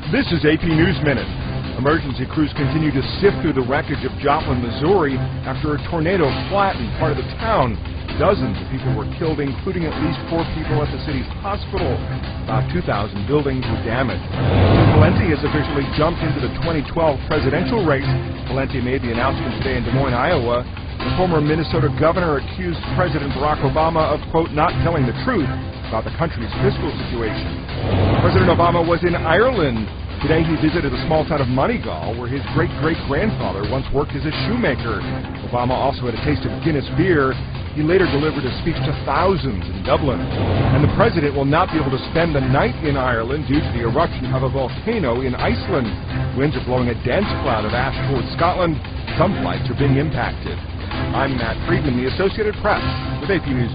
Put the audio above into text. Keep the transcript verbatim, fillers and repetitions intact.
This is A P News Minute. Emergency crews continue to sift through the wreckage of Joplin, Missouri after a tornado flattened part of the town. Dozens of people were killed, including at least four people at the city's hospital. About two thousand buildings were damaged. Valenti has officially jumped into the twenty twelve presidential race. Valenti made the announcement today in Des Moines, Iowa. The former Minnesota governor accused President Barack Obama of, quote, not telling the truth about the country's fiscal situation. President Obama was in Ireland. Today he visited the small town of Moneygall, where his great-great-grandfather once worked as a shoemaker. Obama also had a taste of Guinness beer. He later delivered a speech to thousands in Dublin. And the president will not be able to spend the night in Ireland due to the eruption of a volcano in Iceland. Winds are blowing a dense cloud of ash towards Scotland. Some flights are being impacted. I'm Matt Friedman, the Associated Press, with A P News.